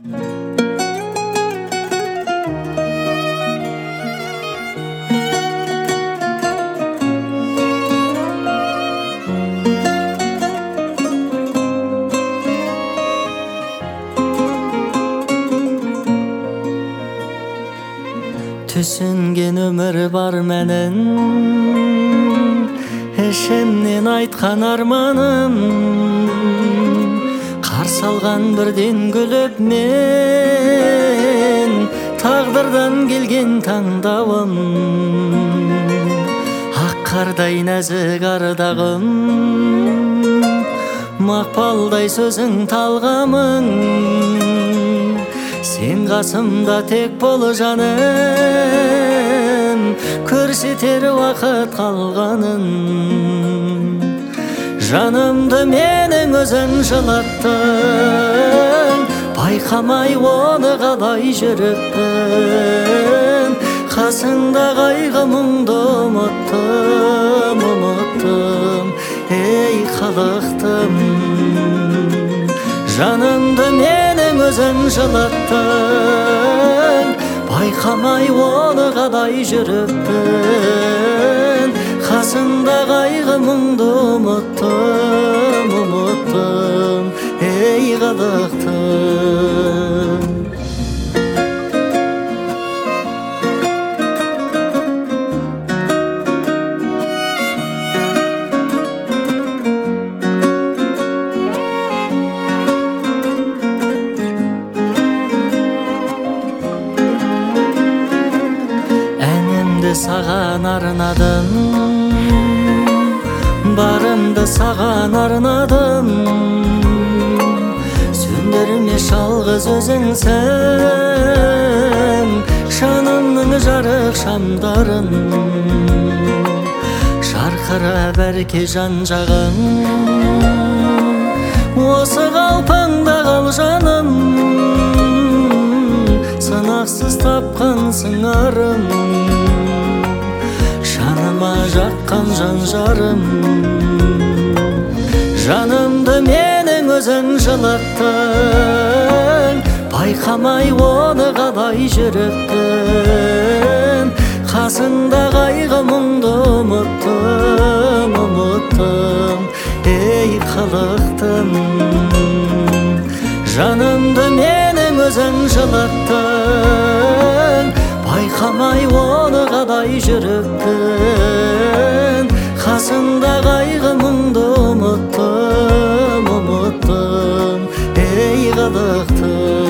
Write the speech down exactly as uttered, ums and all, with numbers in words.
Түсінген өмір бар мәнін, ішімнен айтқан арманым, қарсы алған бірден күліп мен, тағдырдан келген таңдауым, ақ қардай нәзік ардағым, мақпалдай сөзің талғамың, сен қасымда тек бол жаным, көрсетер уақыт қалғанын. Жанымды менің өзің жылаттың, байқамай оны қалай жүріппін. Қасыңда қайғы мұңды ұмыттым, ұмыттым, ей қалықтым. Жанымды менің өзің жылаттың, байқамай оны қалай жүріппін. Қасыңда қайғы мұңды ұмыттым, ұмыттым, ей қалықтым. Саған арнадым, барымды саған арнадым, сөндірме жалғыз өзіңсің, жанымның жарық шамдарын. Жарқырап әрке жан жағың, осы қалпыңда қал жаным, сынақсыз тапқан сыңарым, жаныма жаққан жан жарым. Жанымды менің өзің жылаттың, байқамай оны қалай жүріппін. Қасыңда қайғы мұңды ұмыттым, ұмыттым, ей қалықтым. Жанымды менің өзің жылаттың, байқамай оны қалай жүріппін. Қасыңда қайғы мұңды ұмыттым, ұмыттым, ей қалықтым.